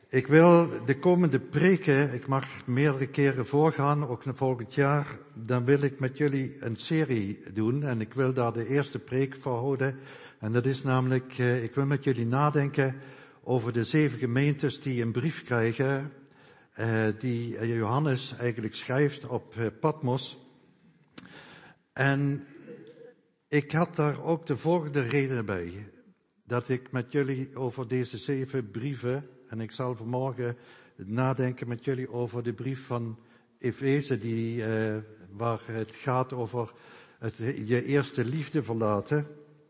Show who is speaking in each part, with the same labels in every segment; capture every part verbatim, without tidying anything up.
Speaker 1: Ik wil de komende preken, ik mag meerdere keren voorgaan, ook naar volgend jaar, dan wil ik met jullie een serie doen en ik wil daar de eerste preek voor houden. En dat is namelijk, ik wil met jullie nadenken over de zeven gemeentes die een brief krijgen, die Johannes eigenlijk schrijft op Patmos. En ik had daar ook de volgende reden bij, dat ik met jullie over deze zeven brieven, en ik zal vanmorgen nadenken met jullie over de brief van Efeze, die, uh, waar het gaat over het, je eerste liefde verlaten.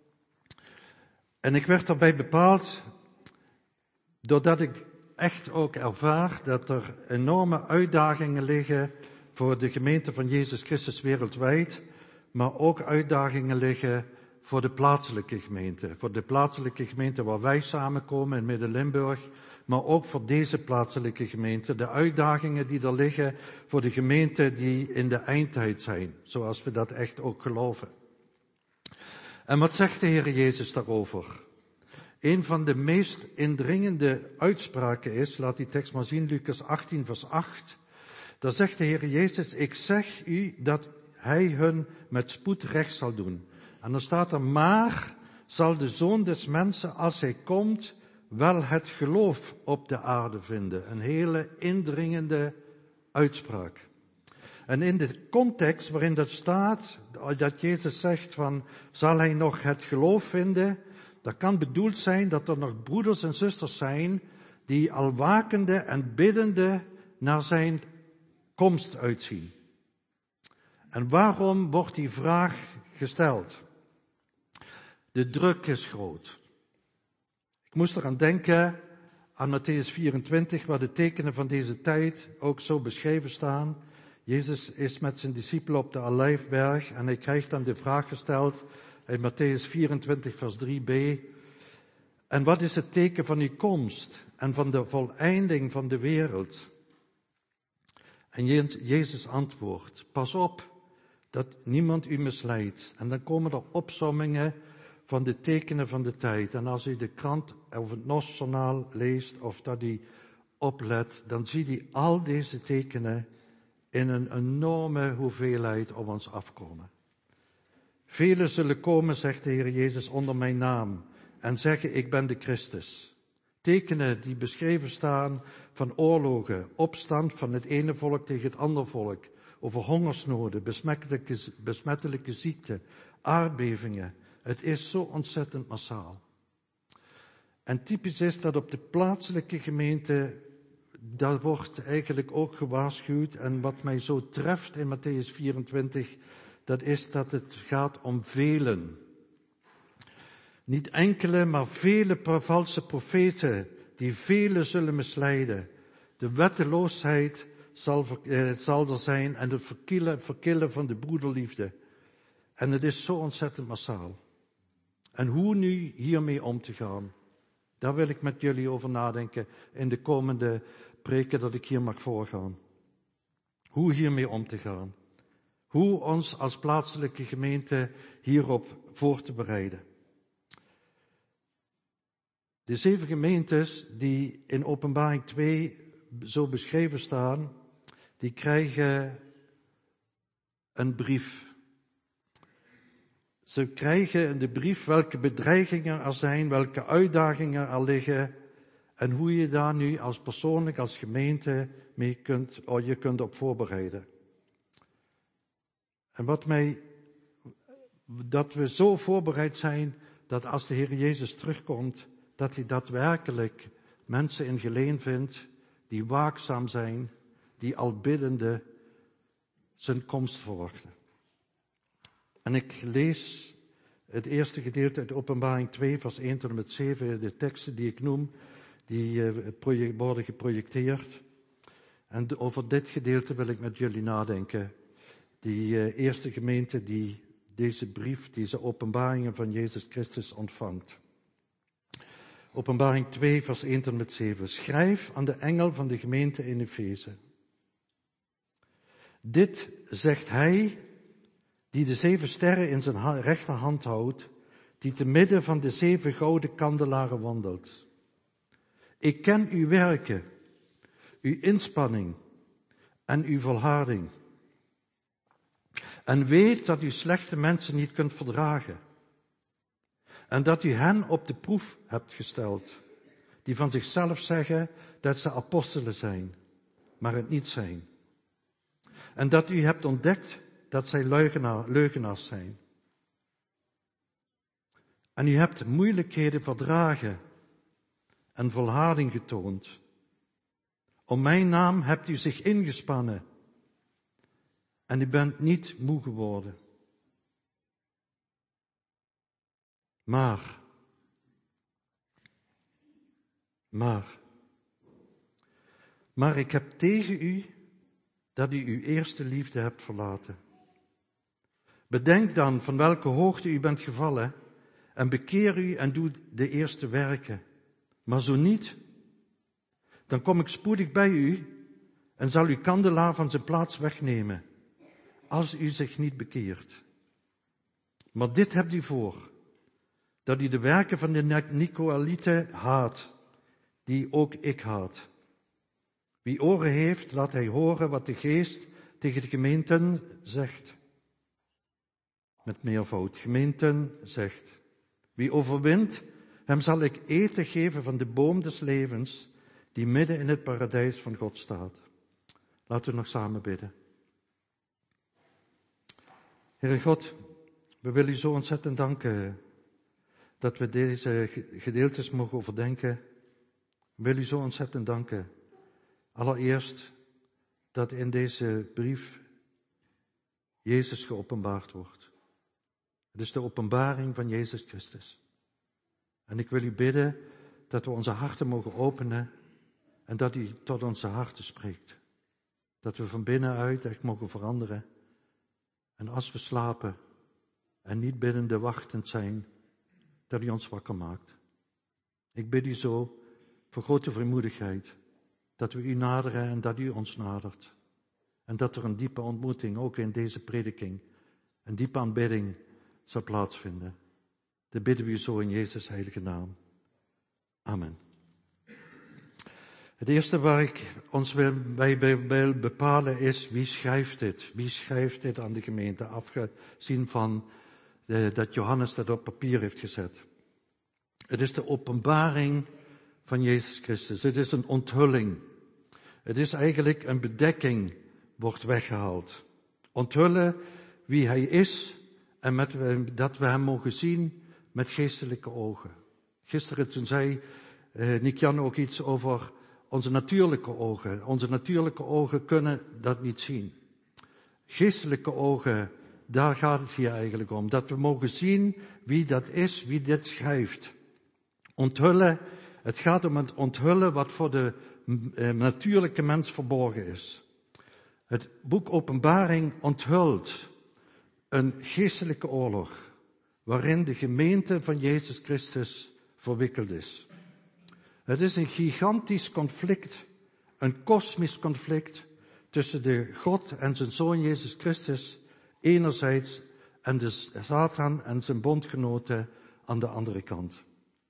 Speaker 1: En ik werd daarbij bepaald, doordat ik echt ook ervaar dat er enorme uitdagingen liggen voor de gemeente van Jezus Christus wereldwijd, maar ook uitdagingen liggen voor de plaatselijke gemeente. Voor de plaatselijke gemeente waar wij samenkomen in Midden-Limburg, maar ook voor deze plaatselijke gemeente. De uitdagingen die er liggen voor de gemeenten die in de eindtijd zijn, zoals we dat echt ook geloven. En wat zegt de Heer Jezus daarover? Een van de meest indringende uitspraken is, laat die tekst maar zien, Lucas achttien vers acht. Daar zegt de Heer Jezus, ik zeg u dat hij hun met spoed recht zal doen. En dan staat er, maar zal de Zoon des Mensen, als hij komt, wel het geloof op de aarde vinden. Een hele indringende uitspraak. En in de context waarin dat staat, dat Jezus zegt van, zal hij nog het geloof vinden? Dat kan bedoeld zijn dat er nog broeders en zusters zijn die al wakende en biddende naar zijn komst uitzien. En waarom wordt die vraag gesteld? De druk is groot. Ik moest eraan denken aan Matthäus vierentwintig, waar de tekenen van deze tijd ook zo beschreven staan. Jezus is met zijn discipelen op de Olijfberg en hij krijgt dan de vraag gesteld in Matthäus vierentwintig vers drie b. En wat is het teken van uw komst en van de voleinding van de wereld? En Jezus antwoordt, pas op dat niemand u misleidt. En dan komen er opsommingen van de tekenen van de tijd. En als u de krant of het N O S-journaal leest of dat u oplet, dan ziet u al deze tekenen in een enorme hoeveelheid op ons afkomen. Velen zullen komen, zegt de Heer Jezus, onder mijn naam en zeggen, ik ben de Christus. Tekenen die beschreven staan van oorlogen, opstand van het ene volk tegen het andere volk, over hongersnoden, besmettelijke, besmettelijke ziekten, aardbevingen. Het is zo ontzettend massaal. En typisch is dat op de plaatselijke gemeente, daar wordt eigenlijk ook gewaarschuwd. En wat mij zo treft in Matthäus vierentwintig, dat is dat het gaat om velen. Niet enkele, maar vele valse profeten, die velen zullen misleiden. De wetteloosheid zal, eh, zal er zijn en het verkillen, verkillen van de broederliefde. En het is zo ontzettend massaal. En hoe nu hiermee om te gaan, daar wil ik met jullie over nadenken in de komende preken dat ik hier mag voorgaan. Hoe hiermee om te gaan. Hoe ons als plaatselijke gemeente hierop voor te bereiden. De zeven gemeentes die in Openbaring twee zo beschreven staan, die krijgen een brief. Ze krijgen in de brief welke bedreigingen er zijn, welke uitdagingen er liggen en hoe je daar nu als persoonlijk, als gemeente mee kunt, of je kunt op voorbereiden. En wat mij, dat we zo voorbereid zijn dat als de Heer Jezus terugkomt, dat hij daadwerkelijk mensen in geleen vindt die waakzaam zijn, die al biddende zijn komst verwachten. En ik lees het eerste gedeelte uit Openbaring twee, vers één tot en met zeven, de teksten die ik noem, die uh, worden geprojecteerd. En de, over dit gedeelte wil ik met jullie nadenken. Die uh, eerste gemeente die deze brief, deze openbaringen van Jezus Christus ontvangt. Openbaring twee, vers één tot en met zeven. Schrijf aan de engel van de gemeente in Efeze. Dit zegt hij die de zeven sterren in zijn rechterhand houdt, die te midden van de zeven gouden kandelaren wandelt. Ik ken uw werken, uw inspanning en uw volharding. En weet dat u slechte mensen niet kunt verdragen. En dat u hen op de proef hebt gesteld, die van zichzelf zeggen dat ze apostelen zijn, maar het niet zijn. En dat u hebt ontdekt dat zij leugenaar, leugenaars zijn. En u hebt moeilijkheden verdragen en volharding getoond. Om mijn naam hebt u zich ingespannen. En u bent niet moe geworden. Maar, maar, maar ik heb tegen u dat u uw eerste liefde hebt verlaten. Bedenk dan van welke hoogte u bent gevallen en bekeer u en doe de eerste werken. Maar zo niet, dan kom ik spoedig bij u en zal uw kandelaar van zijn plaats wegnemen, als u zich niet bekeert. Maar dit hebt u voor, dat u de werken van de Nicolaïten haat, die ook ik haat. Wie oren heeft, laat hij horen wat de geest tegen de gemeenten zegt. Met meervoud, gemeenten zegt. Wie overwint, hem zal ik eten geven van de boom des levens, die midden in het paradijs van God staat. Laten we nog samen bidden. Heere God, we willen u zo ontzettend danken dat we deze gedeeltes mogen overdenken. We willen u zo ontzettend danken. Allereerst dat in deze brief Jezus geopenbaard wordt. Het is de openbaring van Jezus Christus. En ik wil u bidden dat we onze harten mogen openen en dat u tot onze harten spreekt. Dat we van binnenuit echt mogen veranderen. En als we slapen en niet biddende wachtend zijn, dat u ons wakker maakt. Ik bid u zo voor grote vrijmoedigheid, dat we u naderen en dat u ons nadert. En dat er een diepe ontmoeting, ook in deze prediking, een diepe aanbidding zal plaatsvinden. Dat bidden we u zo in Jezus' heilige naam. Amen. Het eerste waar ik ons bij wil bepalen is, wie schrijft dit? Wie schrijft dit aan de gemeente, afgezien van de, dat Johannes dat op papier heeft gezet. Het is de openbaring van Jezus Christus. Het is een onthulling. Het is eigenlijk een bedekking, wordt weggehaald. Onthullen wie hij is en met, dat we hem mogen zien met geestelijke ogen. Gisteren toen zei eh, Nick-Jan ook iets over onze natuurlijke ogen. Onze natuurlijke ogen kunnen dat niet zien. Geestelijke ogen, daar gaat het hier eigenlijk om. Dat we mogen zien wie dat is, wie dit schrijft. Onthullen, het gaat om het onthullen wat voor de eh, natuurlijke mens verborgen is. Het boek Openbaring onthult een geestelijke oorlog, waarin de gemeente van Jezus Christus verwikkeld is. Het is een gigantisch conflict, een kosmisch conflict tussen de God en zijn Zoon Jezus Christus enerzijds en de Satan en zijn bondgenoten aan de andere kant.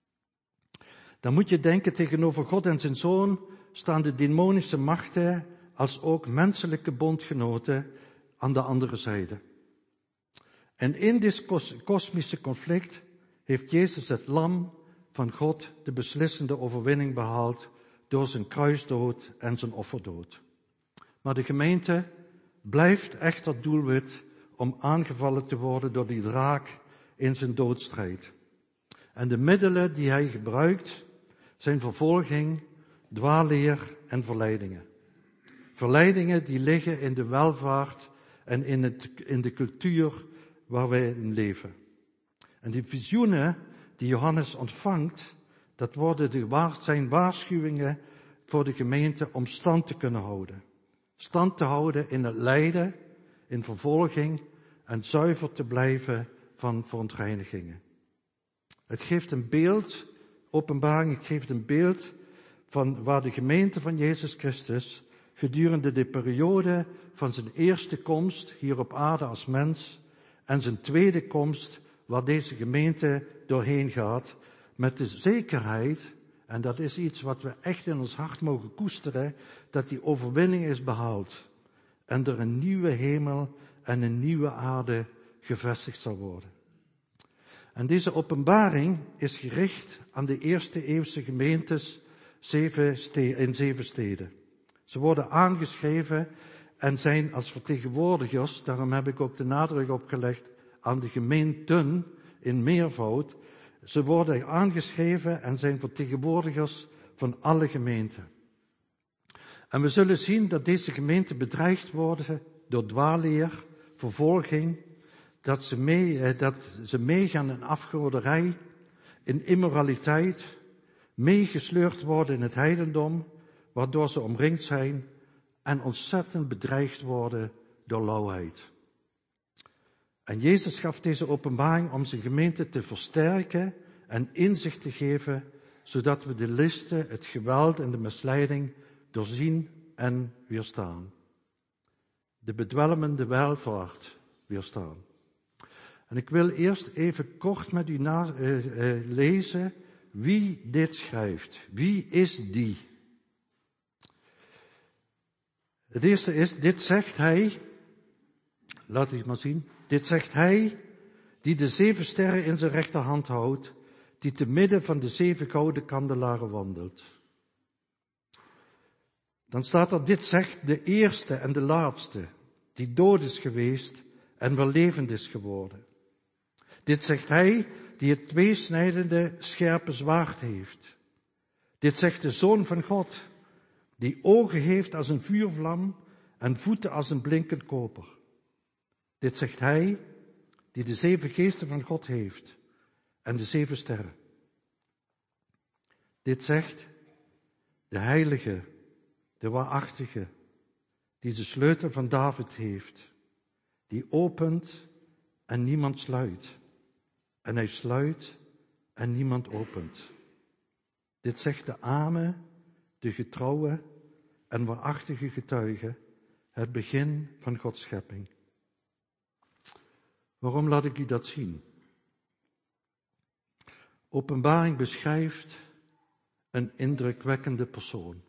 Speaker 1: Dan moet je denken, tegenover God en zijn Zoon staan de demonische machten als ook menselijke bondgenoten aan de andere zijde. En in dit kosmische conflict heeft Jezus het lam van God de beslissende overwinning behaald door zijn kruisdood en zijn offerdood. Maar de gemeente blijft echter doelwit om aangevallen te worden door die draak in zijn doodstrijd. En de middelen die hij gebruikt zijn vervolging, dwaalleer en verleidingen. Verleidingen die liggen in de welvaart en in, het, in de cultuur waar wij in leven. En die visioenen die Johannes ontvangt, dat worden de, zijn waarschuwingen voor de gemeente om stand te kunnen houden. Stand te houden in het lijden, in vervolging en zuiver te blijven van verontreinigingen. Het geeft een beeld, openbaring, het geeft een beeld van waar de gemeente van Jezus Christus gedurende de periode van zijn eerste komst hier op aarde als mens en zijn tweede komst waar deze gemeente doorheen gaat met de zekerheid En dat is iets wat we echt in ons hart mogen koesteren, dat die overwinning is behaald. En er een nieuwe hemel en een nieuwe aarde gevestigd zal worden. En deze openbaring is gericht aan de eerste eeuwse gemeentes in zeven steden. Ze worden aangeschreven en zijn als vertegenwoordigers, daarom heb ik ook de nadruk opgelegd aan de gemeenten in meervoud. Ze worden aangeschreven en zijn vertegenwoordigers van alle gemeenten. En we zullen zien dat deze gemeenten bedreigd worden door dwaalleer, vervolging, dat ze, mee, dat ze meegaan in afgoderij, in immoraliteit, meegesleurd worden in het heidendom, waardoor ze omringd zijn en ontzettend bedreigd worden door lauwheid. En Jezus gaf deze openbaring om zijn gemeente te versterken en inzicht te geven, zodat we de listen, het geweld en de misleiding doorzien en weerstaan. De bedwelmende welvaart weerstaan. En ik wil eerst even kort met u na, uh, uh, lezen wie dit schrijft. Wie is die? Het eerste is, dit zegt hij, laat ik maar zien, dit zegt hij die de zeven sterren in zijn rechterhand houdt, die te midden van de zeven gouden kandelaren wandelt. Dan staat er, dit zegt de eerste en de laatste, die dood is geweest en weer levend is geworden. Dit zegt hij die het tweesnijdende scherpe zwaard heeft. Dit zegt de Zoon van God, die ogen heeft als een vuurvlam en voeten als een blinkend koper. Dit zegt hij die de zeven geesten van God heeft en de zeven sterren. Dit zegt de heilige, de waarachtige, die de sleutel van David heeft, die opent en niemand sluit. En hij sluit en niemand opent. Dit zegt de Amen, de getrouwe en waarachtige getuige, het begin van Gods schepping. Waarom laat ik u dat zien? Openbaring beschrijft een indrukwekkende persoon.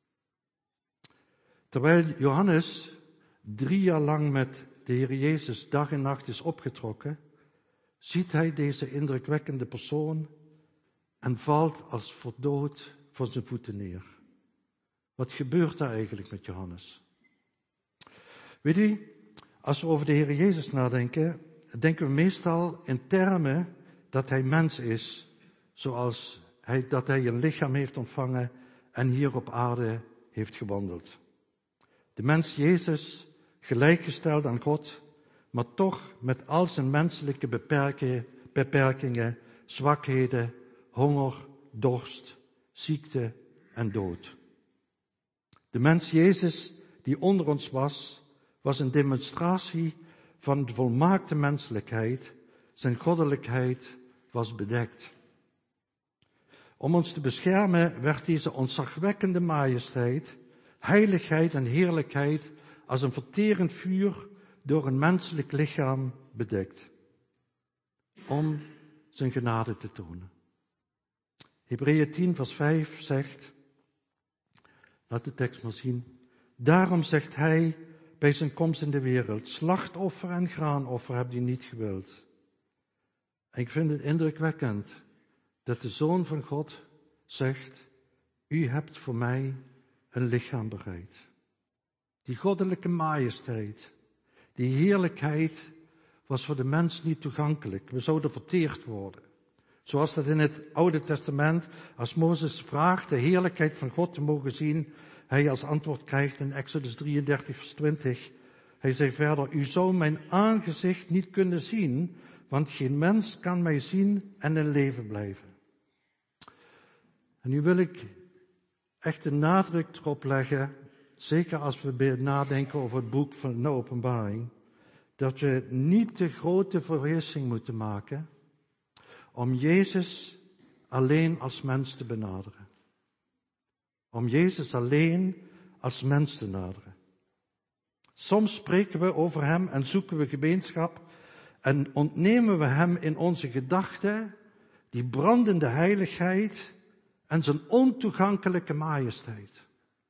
Speaker 1: Terwijl Johannes drie jaar lang met de Heer Jezus dag en nacht is opgetrokken, ziet hij deze indrukwekkende persoon en valt als voor dood voor zijn voeten neer. Wat gebeurt daar eigenlijk met Johannes? Weet u, als we over de Heer Jezus nadenken, denken we meestal in termen dat hij mens is, zoals hij, dat hij een lichaam heeft ontvangen en hier op aarde heeft gewandeld. De mens Jezus, gelijkgesteld aan God, maar toch met al zijn menselijke beperkingen, zwakheden, honger, dorst, ziekte en dood. De mens Jezus die onder ons was, was een demonstratie van de volmaakte menselijkheid. Zijn goddelijkheid was bedekt. Om ons te beschermen werd deze ontzagwekkende majesteit, heiligheid en heerlijkheid als een verterend vuur door een menselijk lichaam bedekt. Om zijn genade te tonen. Hebreeën tien vers vijf zegt, laat de tekst maar zien. Daarom zegt hij bij zijn komst in de wereld, slachtoffer en graanoffer hebt u niet gewild. En ik vind het indrukwekkend dat de Zoon van God zegt, u hebt voor mij een lichaam bereid. Die goddelijke majesteit, die heerlijkheid was voor de mens niet toegankelijk. We zouden verteerd worden. Zoals dat in het Oude Testament, als Mozes vraagt de heerlijkheid van God te mogen zien, hij als antwoord krijgt in Exodus drieëndertig vers twintig. Hij zegt verder, u zou mijn aangezicht niet kunnen zien, want geen mens kan mij zien en in leven blijven. En nu wil ik echt de nadruk erop leggen, zeker als we nadenken over het boek van de Openbaring, dat we niet de grote vergissing moeten maken om Jezus alleen als mens te benaderen. Om Jezus alleen als mens te naderen. Soms spreken we over hem en zoeken we gemeenschap en ontnemen we hem in onze gedachten die brandende heiligheid en zijn ontoegankelijke majesteit.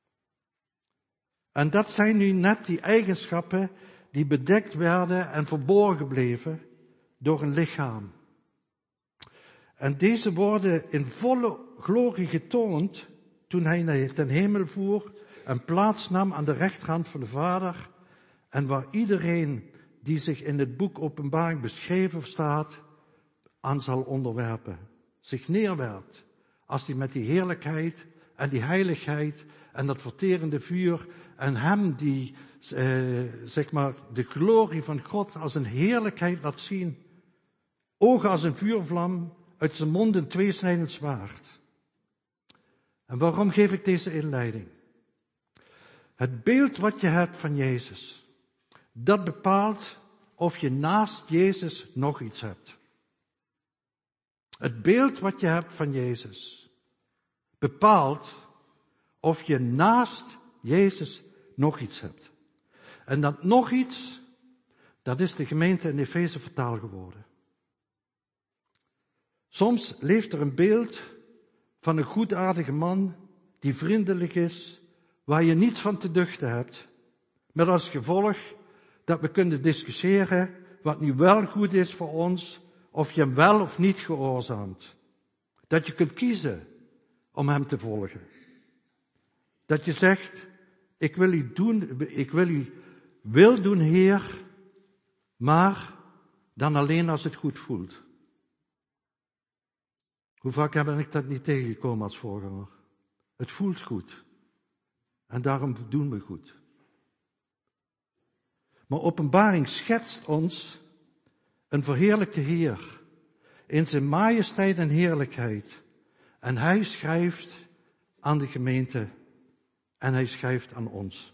Speaker 1: En dat zijn nu net die eigenschappen die bedekt werden en verborgen bleven door een lichaam. En deze worden in volle glorie getoond toen hij naar ten hemel voer en plaats nam aan de rechterhand van de Vader, en waar iedereen die zich in het boek Openbaring beschreven staat, aan zal onderwerpen. Zich neerwerpt, als hij met die heerlijkheid en die heiligheid en dat verterende vuur en hem die, eh, zeg maar, de glorie van God als een heerlijkheid laat zien. Ogen als een vuurvlam, uit zijn mond een tweesnijdend zwaard. En waarom geef ik deze inleiding? Het beeld wat je hebt van Jezus, dat bepaalt of je naast Jezus nog iets hebt. Het beeld wat je hebt van Jezus bepaalt of je naast Jezus nog iets hebt. En dat nog iets, dat is de gemeente in Efeze vertaald geworden. Soms leeft er een beeld van een goedaardige man die vriendelijk is, waar je niets van te duchten hebt, met als gevolg dat we kunnen discussiëren wat nu wel goed is voor ons, of je hem wel of niet gehoorzaamt. Dat je kunt kiezen om hem te volgen. Dat je zegt, ik wil u doen, ik wil u wil doen, Heer, maar dan alleen als het goed voelt. Hoe vaak heb ik dat niet tegengekomen als voorganger? Het voelt goed. En daarom doen we goed. Maar Openbaring schetst ons een verheerlijkte Heer in zijn majesteit en heerlijkheid. En hij schrijft aan de gemeente en hij schrijft aan ons.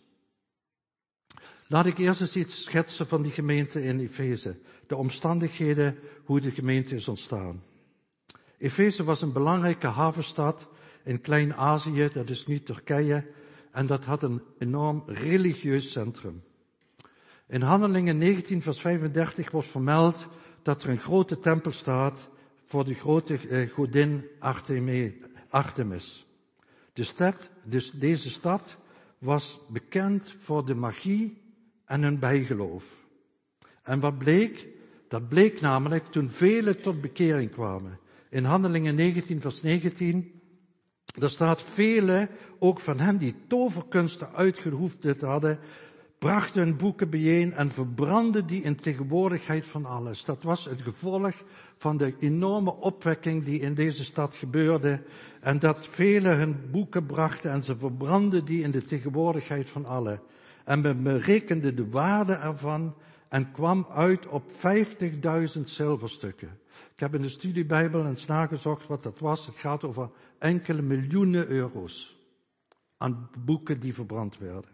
Speaker 1: Laat ik eerst eens iets schetsen van die gemeente in Efeze. De omstandigheden, hoe de gemeente is ontstaan. Efeze was een belangrijke havenstad in Klein-Azië, dat is nu Turkije, en dat had een enorm religieus centrum. In Handelingen negentien vers vijfendertig wordt vermeld dat er een grote tempel staat voor de grote eh, godin Arteme, Artemis. De stad, dus deze stad was bekend voor de magie en hun bijgeloof. En wat bleek? Dat bleek namelijk toen velen tot bekering kwamen. In Handelingen negentien vers negentien, daar staat velen, ook van hen die toverkunsten uitgeoefend hadden, brachten hun boeken bijeen en verbrandden die in tegenwoordigheid van alles. Dat was het gevolg van de enorme opwekking die in deze stad gebeurde. En dat velen hun boeken brachten en ze verbrandden die in de tegenwoordigheid van allen. En men berekende de waarde ervan en kwam uit op vijftigduizend zilverstukken. Ik heb in de studiebijbel eens nagezocht wat dat was. Het gaat over enkele miljoenen euro's aan boeken die verbrand werden.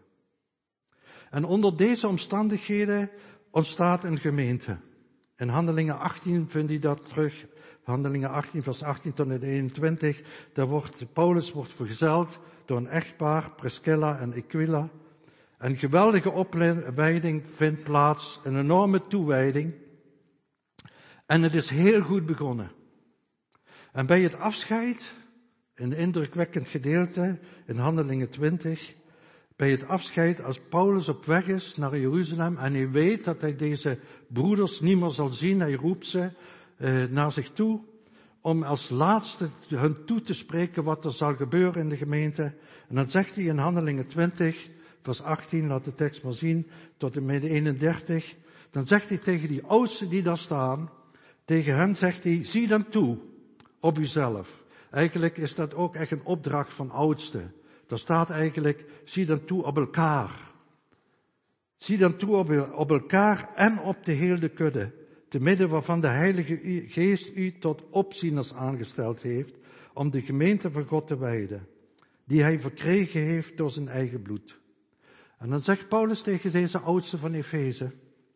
Speaker 1: En onder deze omstandigheden ontstaat een gemeente. In Handelingen achttien vind je dat terug. Handelingen achttien vers achttien tot en eenentwintig. Daar wordt, Paulus wordt vergezeld door een echtpaar, Priscilla en Aquila. Een geweldige opleiding vindt plaats, een enorme toewijding. En het is heel goed begonnen. En bij het afscheid, een indrukwekkend gedeelte in Handelingen twintig, bij het afscheid als Paulus op weg is naar Jeruzalem en hij weet dat hij deze broeders niet meer zal zien, hij roept ze uh, naar zich toe om als laatste hun toe te spreken wat er zal gebeuren in de gemeente. En dan zegt hij in Handelingen twintig, vers achttien, laat de tekst maar zien, tot en met eenendertig, dan zegt hij tegen die oudsten die daar staan, tegen hen zegt hij, zie dan toe op uzelf. Eigenlijk is dat ook echt een opdracht van oudsten. Daar staat eigenlijk, zie dan toe op elkaar. Zie dan toe op, op elkaar en op de hele kudde, te midden waarvan de Heilige Geest u tot opzieners aangesteld heeft, om de gemeente van God te wijden, die hij verkregen heeft door zijn eigen bloed. En dan zegt Paulus tegen deze oudsten van Efeze,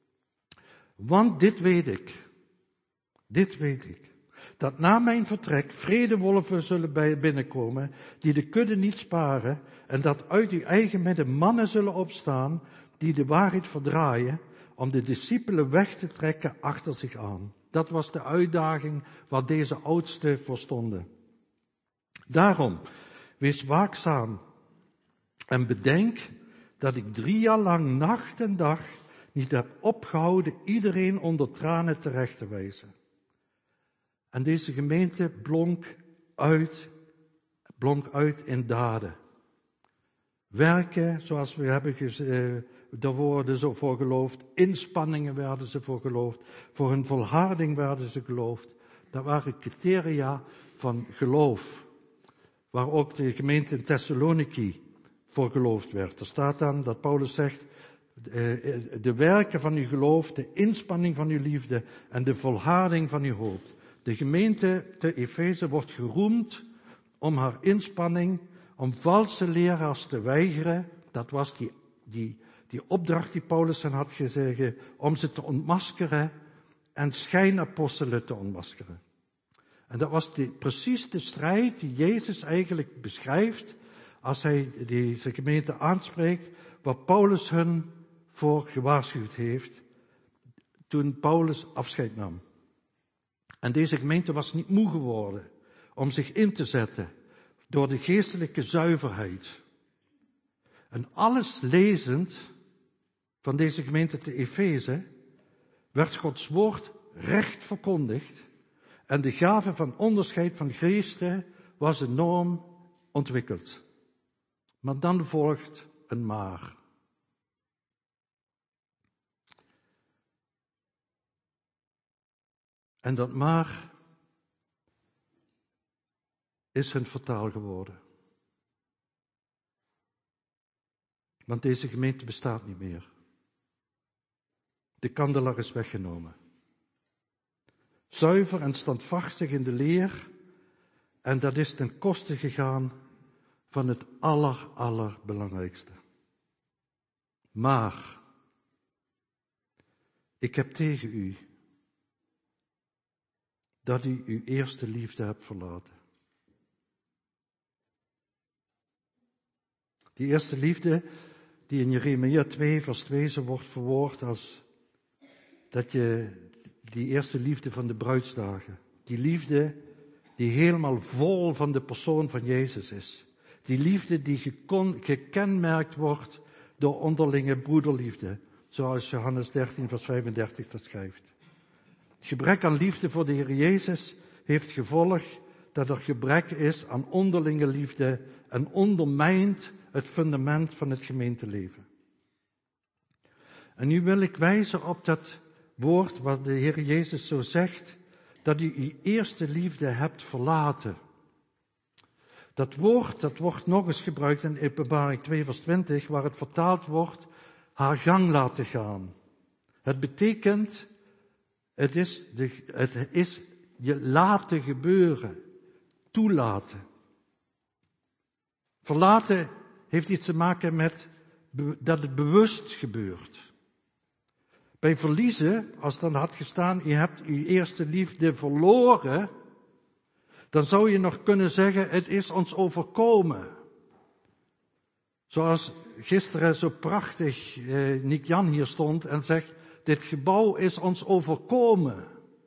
Speaker 1: want dit weet ik, dit weet ik, dat na mijn vertrek vredewolven zullen bij binnenkomen, die de kudde niet sparen, en dat uit uw eigen midden mannen zullen opstaan, die de waarheid verdraaien, om de discipelen weg te trekken achter zich aan. Dat was de uitdaging waar deze oudsten voor stonden. Daarom, wees waakzaam en bedenk dat ik drie jaar lang nacht en dag niet heb opgehouden iedereen onder tranen terecht te wijzen. En deze gemeente blonk uit, blonk uit in daden. Werken, zoals we hebben gezegd, daar worden ze voor geloofd. Inspanningen werden ze voor geloofd. Voor hun volharding werden ze geloofd. Dat waren criteria van geloof. Waar ook de gemeente in Thessaloniki voor geloofd werd. Er staat dan dat Paulus zegt, de werken van uw geloof, de inspanning van uw liefde en de volharding van uw hoop. De gemeente te Efeze wordt geroemd om haar inspanning, om valse leraars te weigeren. Dat was die, die, die opdracht die Paulus hen had gezegd, om ze te ontmaskeren en schijnapostelen te ontmaskeren. En dat was de, precies de strijd die Jezus eigenlijk beschrijft als hij deze gemeente aanspreekt, waar Paulus hun voor gewaarschuwd heeft toen Paulus afscheid nam. En deze gemeente was niet moe geworden om zich in te zetten door de geestelijke zuiverheid. En alles lezend van deze gemeente te Efeze werd Gods woord recht verkondigd en de gave van onderscheid van geesten was enorm ontwikkeld. Maar dan volgt een maar. En dat maar is hun fataal geworden. Want deze gemeente bestaat niet meer. De kandelaar is weggenomen. Zuiver en standvastig in de leer. En dat is ten koste gegaan van het aller, allerbelangrijkste. Maar, ik heb tegen u dat u uw eerste liefde hebt verlaten. Die eerste liefde die in Jeremia twee vers twee zo wordt verwoord als dat je die eerste liefde van de bruidsdagen, die liefde die helemaal vol van de persoon van Jezus is. Die liefde die gekon, gekenmerkt wordt door onderlinge broederliefde, zoals Johannes dertien vers vijfendertig dat schrijft. Gebrek aan liefde voor de Heer Jezus heeft gevolg dat er gebrek is aan onderlinge liefde en ondermijnt het fundament van het gemeenteleven. En nu wil ik wijzen op dat woord wat de Heer Jezus zo zegt, dat u uw eerste liefde hebt verlaten. Dat woord, dat wordt nog eens gebruikt in Openbaring twee vers twintig, waar het vertaald wordt, haar gang laten gaan. Het betekent, het is, de, het is je laten gebeuren, toelaten. Verlaten heeft iets te maken met dat het bewust gebeurt. Bij verliezen, als dan had gestaan, je hebt uw eerste liefde verloren, dan zou je nog kunnen zeggen, het is ons overkomen. Zoals gisteren zo prachtig eh, Nick Jan hier stond en zegt, dit gebouw is ons overkomen.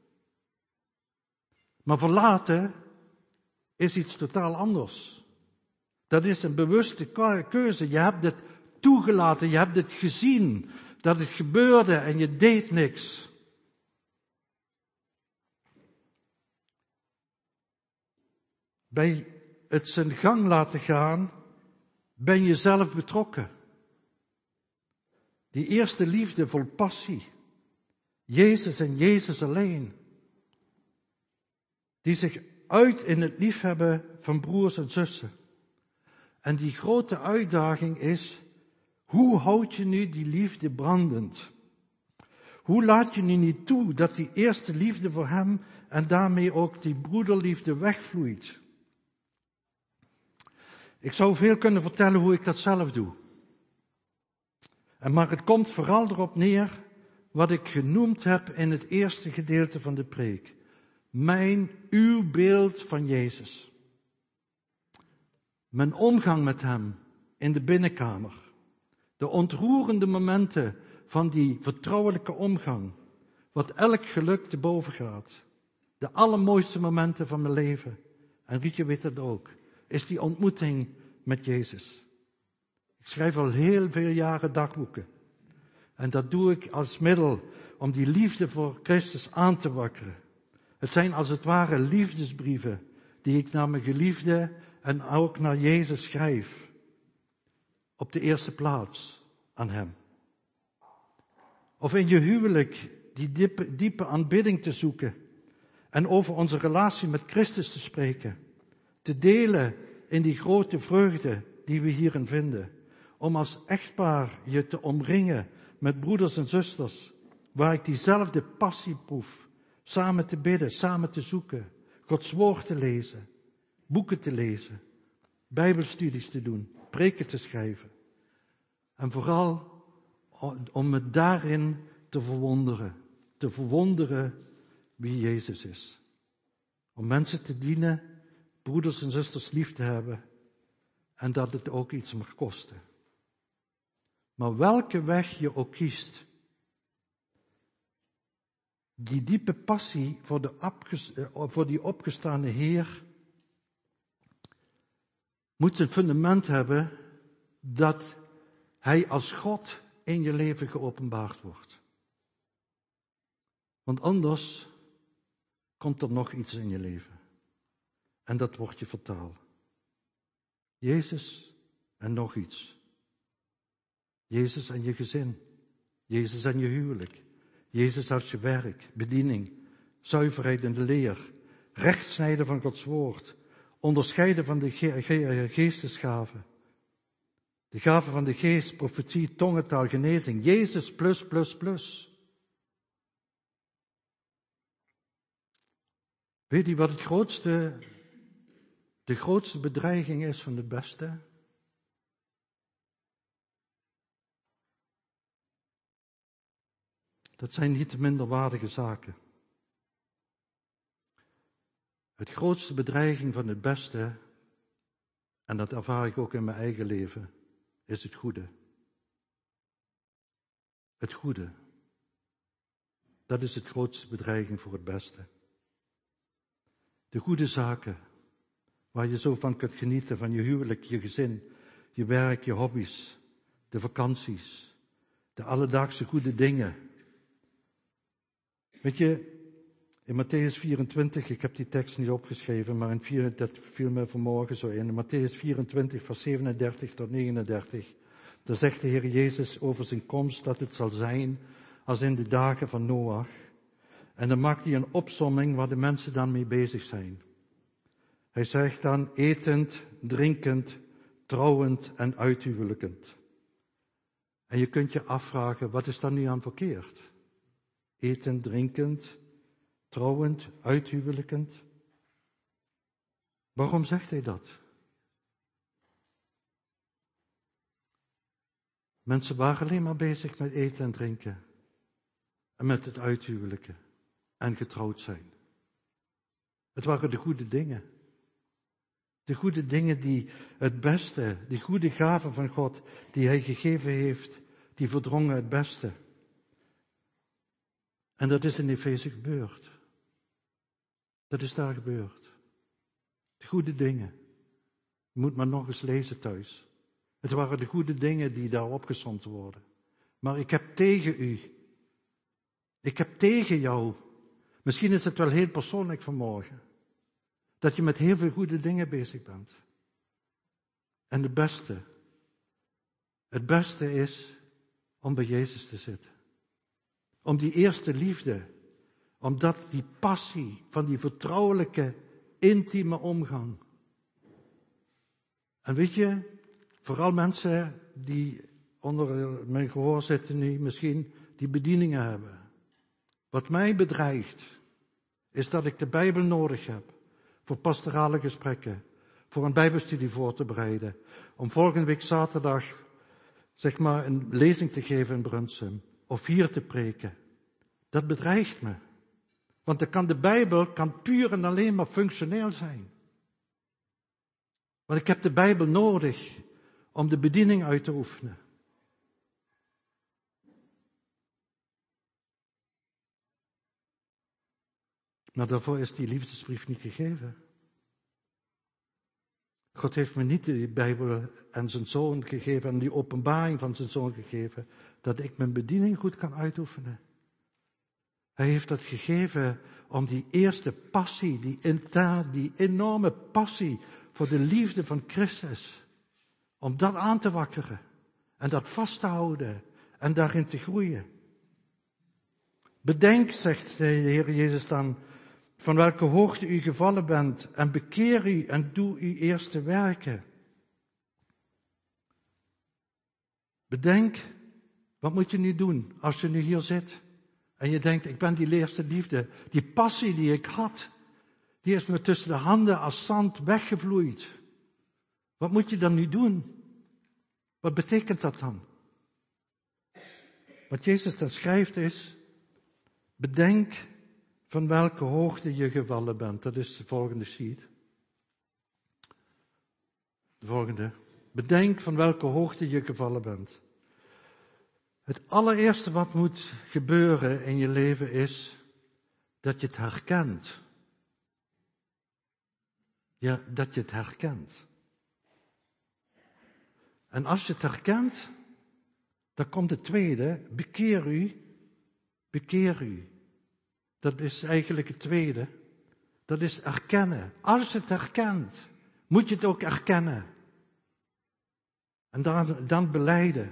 Speaker 1: Maar verlaten is iets totaal anders. Dat is een bewuste keuze. Je hebt het toegelaten, je hebt het gezien, dat het gebeurde en je deed niks. Bij het zijn gang laten gaan, ben je zelf betrokken. Die eerste liefde vol passie. Jezus en Jezus alleen. Die zich uit in het liefhebben van broers en zussen. En die grote uitdaging is, hoe houd je nu die liefde brandend? Hoe laat je nu niet toe dat die eerste liefde voor hem en daarmee ook die broederliefde wegvloeit? Ik zou veel kunnen vertellen hoe ik dat zelf doe. En maar het komt vooral erop neer wat ik genoemd heb in het eerste gedeelte van de preek. Mijn, uw beeld van Jezus. Mijn omgang met hem in de binnenkamer. De ontroerende momenten van die vertrouwelijke omgang. Wat elk geluk te boven gaat. De allermooiste momenten van mijn leven. En Rietje weet het ook. is die ontmoeting met Jezus. Ik schrijf al heel veel jaren dagboeken. En dat doe ik als middel om die liefde voor Christus aan te wakkeren. Het zijn als het ware liefdesbrieven die ik naar mijn geliefde en ook naar Jezus schrijf. Op de eerste plaats aan Hem. Of in je huwelijk die diepe, diepe aanbidding te zoeken en over onze relatie met Christus te spreken. Te delen in die grote vreugde die we hierin vinden. Om als echtpaar je te omringen met broeders en zusters, waar ik diezelfde passie proef. Samen te bidden, samen te zoeken, Gods woord te lezen, boeken te lezen, bijbelstudies te doen, preken te schrijven. En vooral om me daarin te verwonderen, te verwonderen wie Jezus is. Om mensen te dienen, broeders en zusters lief te hebben en dat het ook iets mag kosten. Maar welke weg je ook kiest, die diepe passie voor, de opges, voor die opgestane Heer moet een fundament hebben dat Hij als God in je leven geopenbaard wordt. Want anders komt er nog iets in je leven. En dat wordt je vertaal. Jezus en nog iets. Jezus en je gezin. Jezus en je huwelijk. Jezus als je werk, bediening, zuiverheid in de leer, rechtsnijden van Gods woord, onderscheiden van de ge- ge- geestesgaven. De gaven van de geest, profetie, tongentaal, genezing. Jezus plus, plus, plus. Weet u wat het grootste, de grootste bedreiging is van het beste? Dat zijn niet de minderwaardige zaken. Het grootste bedreiging van het beste, en dat ervaar ik ook in mijn eigen leven, is het goede. Het goede. Dat is het grootste bedreiging voor het beste. De goede zaken, waar je zo van kunt genieten, van je huwelijk, je gezin, je werk, je hobby's, de vakanties, de alledaagse goede dingen. Weet je, in Matthäus vierentwintig, ik heb die tekst niet opgeschreven, maar in vier, dat viel me vanmorgen zo in. In Matthäus vierentwintig, vers zevenendertig tot negenendertig. Daar zegt de Heer Jezus over zijn komst dat het zal zijn als in de dagen van Noach. En dan maakt hij een opsomming waar de mensen dan mee bezig zijn. Hij zegt dan etend, drinkend, trouwend en uithuwelijkend. En je kunt je afvragen, wat is daar nu aan verkeerd? Etend, drinkend, trouwend, uithuwelijkend. Waarom zegt hij dat? Mensen waren alleen maar bezig met eten en drinken. En met het uithuwelijken. En getrouwd zijn. Het waren de goede dingen. De goede dingen die het beste, die goede gaven van God, die Hij gegeven heeft, die verdrongen het beste. En dat is in Efeze gebeurd. Dat is daar gebeurd. De goede dingen. Je moet maar nog eens lezen thuis. Het waren de goede dingen die daar opgesomd worden. Maar ik heb tegen u. Ik heb tegen jou. Misschien is het wel heel persoonlijk vanmorgen. Dat je met heel veel goede dingen bezig bent. En het beste. Het beste is om bij Jezus te zitten. Om die eerste liefde. Omdat die passie van die vertrouwelijke, intieme omgang. En weet je, vooral mensen die onder mijn gehoor zitten nu misschien, die bedieningen hebben. Wat mij bedreigt, is dat ik de Bijbel nodig heb. Voor pastorale gesprekken. Voor een Bijbelstudie voor te bereiden. Om volgende week zaterdag, zeg maar, een lezing te geven in Brunsum. Of hier te preken. Dat bedreigt me. Want dan kan de Bijbel kan puur en alleen maar functioneel zijn. Want ik heb de Bijbel nodig om de bediening uit te oefenen. Maar daarvoor is die liefdesbrief niet gegeven. God heeft me niet de Bijbel en zijn Zoon gegeven en die openbaring van zijn Zoon gegeven, dat ik mijn bediening goed kan uitoefenen. Hij heeft dat gegeven om die eerste passie, die, die enorme passie voor de liefde van Christus, om dat aan te wakkeren en dat vast te houden en daarin te groeien. Bedenk, zegt de Heer Jezus dan, van welke hoogte u gevallen bent en bekeer u en doe uw eerste werken. Bedenk, wat moet je nu doen als je nu hier zit en je denkt, ik ben die eerste liefde, die passie die ik had, die is me tussen de handen als zand weggevloeid. Wat moet je dan nu doen? Wat betekent dat dan? Wat Jezus dan schrijft is, bedenk van welke hoogte je gevallen bent. Dat is de volgende sheet. De volgende. Bedenk van welke hoogte je gevallen bent. Het allereerste wat moet gebeuren in je leven is dat je het herkent. Ja, dat je het herkent. En als je het herkent, dan komt het tweede, bekeer u, bekeer u. Dat is eigenlijk het tweede. Dat is erkennen. Als je het herkent, moet je het ook erkennen. En dan, dan belijden.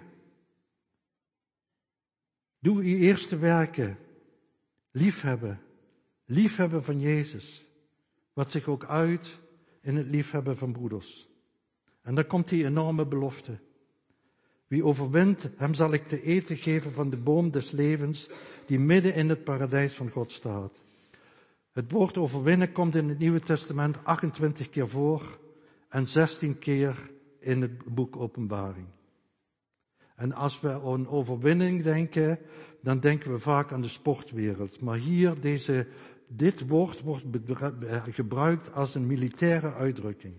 Speaker 1: Doe je eerste werken. Liefhebben. Liefhebben van Jezus. Wat zich ook uit in het liefhebben van broeders. En dan komt die enorme belofte. Wie overwint, hem zal ik te eten geven van de boom des levens, die midden in het paradijs van God staat. Het woord overwinnen komt in het Nieuwe Testament achtentwintig keer voor en zestien keer in het boek Openbaring. En als we aan overwinning denken, dan denken we vaak aan de sportwereld. Maar hier, deze, dit woord wordt gebruikt als een militaire uitdrukking.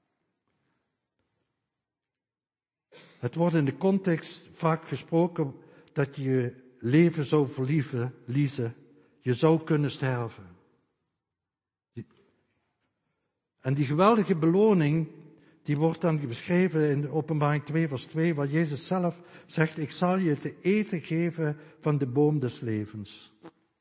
Speaker 1: Het wordt in de context vaak gesproken dat je je leven zou verliezen, liezen, je zou kunnen sterven. En die geweldige beloning, die wordt dan beschreven in Openbaring twee vers twee, waar Jezus zelf zegt, ik zal je te eten geven van de boom des levens.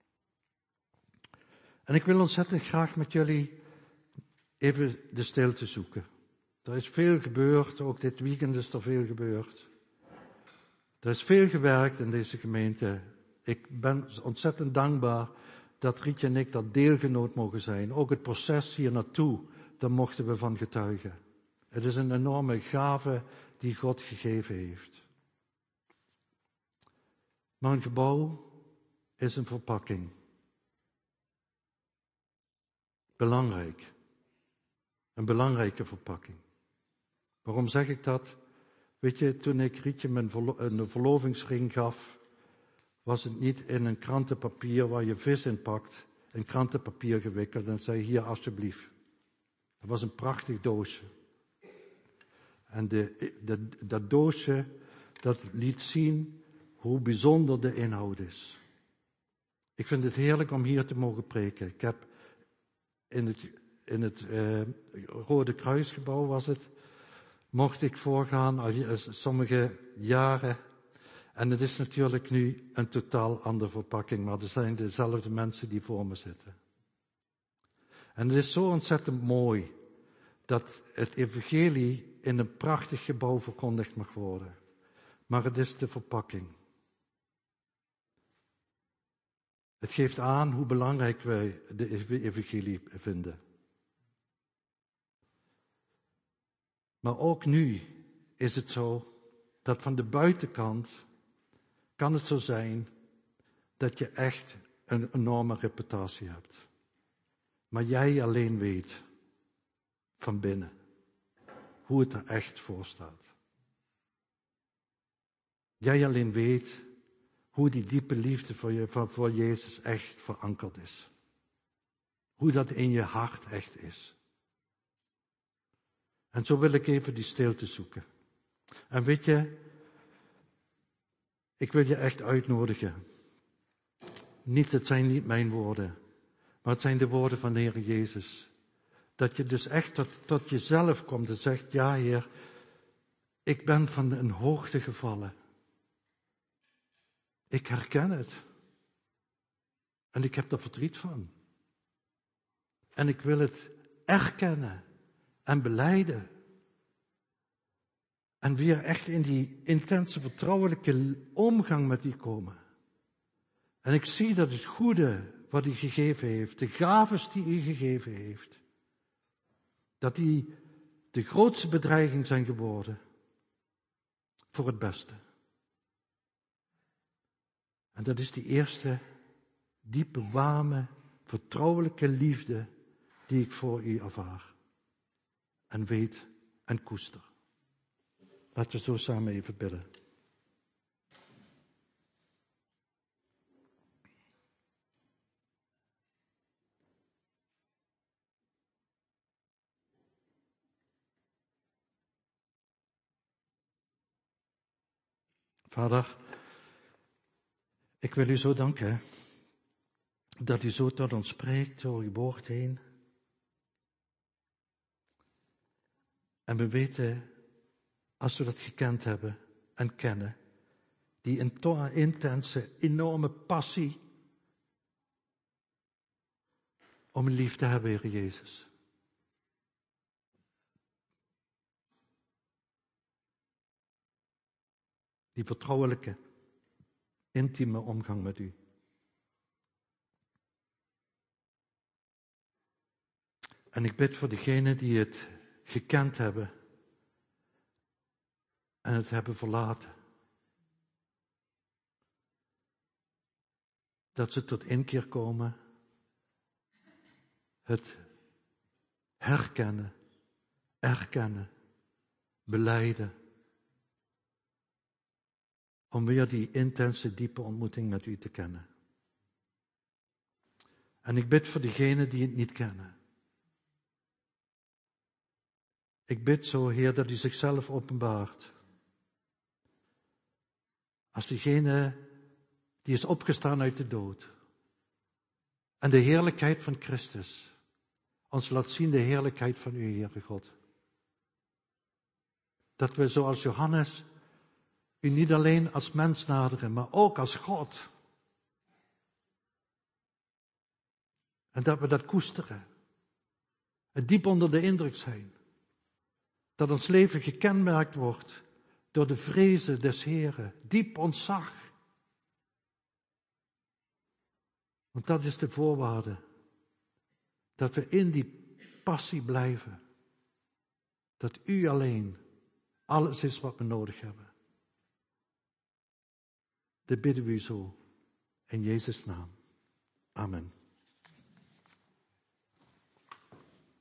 Speaker 1: En ik wil ontzettend graag met jullie even de stilte zoeken. Er is veel gebeurd, ook dit weekend is er veel gebeurd. Er is veel gewerkt in deze gemeente. Ik ben ontzettend dankbaar dat Rietje en ik dat deelgenoot mogen zijn. Ook het proces hier naartoe, daar mochten we van getuigen. Het is een enorme gave die God gegeven heeft. Maar een gebouw is een verpakking. Belangrijk. Een belangrijke verpakking. Waarom zeg ik dat? Weet je, toen ik Rietje mijn verlo- een verlovingsring gaf, was het niet in een krantenpapier waar je vis in pakt, een krantenpapier gewikkeld en zei hier alsjeblieft. Het was een prachtig doosje. En de, de, dat doosje, dat liet zien hoe bijzonder de inhoud is. Ik vind het heerlijk om hier te mogen preken. Ik heb in het, in het uh, Rode Kruisgebouw was het, mocht ik voorgaan al sommige jaren. En het is natuurlijk nu een totaal andere verpakking, maar er zijn dezelfde mensen die voor me zitten. En het is zo ontzettend mooi dat het evangelie in een prachtig gebouw verkondigd mag worden. Maar het is de verpakking. Het geeft aan hoe belangrijk wij de evangelie vinden. Maar ook nu is het zo dat van de buitenkant kan het zo zijn dat je echt een enorme reputatie hebt. Maar jij alleen weet van binnen hoe het er echt voor staat. Jij alleen weet hoe die diepe liefde voor, je, voor Jezus echt verankerd is. Hoe dat in je hart echt is. En zo wil ik even die stilte zoeken. En weet je, ik wil je echt uitnodigen. Niet, het zijn niet mijn woorden, maar het zijn de woorden van de Heer Jezus. Dat je dus echt tot, tot jezelf komt en zegt, ja Heer, ik ben van een hoogte gevallen. Ik herken het. En ik heb er verdriet van. En ik wil het erkennen en belijden. En weer echt in die intense vertrouwelijke omgang met u komen. En ik zie dat het goede wat u gegeven heeft, de gaves die u gegeven heeft, dat die de grootste bedreiging zijn geworden voor het beste. En dat is die eerste diepe, warme, vertrouwelijke liefde die ik voor u ervaar. En weet en koester. Laten we zo samen even bidden. Vader, ik wil u zo danken dat u zo tot ons spreekt door uw woord heen. En we weten, als we dat gekend hebben en kennen, die intense, enorme passie om lief te hebben, Heer Jezus. Die vertrouwelijke, intieme omgang met u. En ik bid voor degenen die het gekend hebben en het hebben verlaten. Dat ze tot inkeer komen, het herkennen, erkennen, belijden. Om weer die intense, diepe ontmoeting met u te kennen. En ik bid voor degenen die het niet kennen. Ik bid zo, Heer, dat u zichzelf openbaart. Als diegene die is opgestaan uit de dood. En de heerlijkheid van Christus ons laat zien de heerlijkheid van u, Heere God. Dat we zoals Johannes u niet alleen als mens naderen, maar ook als God. En dat we dat koesteren. En diep onder de indruk zijn. Dat ons leven gekenmerkt wordt door de vrezen des Heren. Diep ontzag. Want dat is de voorwaarde. Dat we in die passie blijven. Dat u alleen alles is wat we nodig hebben. Dat bidden we u zo. In Jezus' naam. Amen.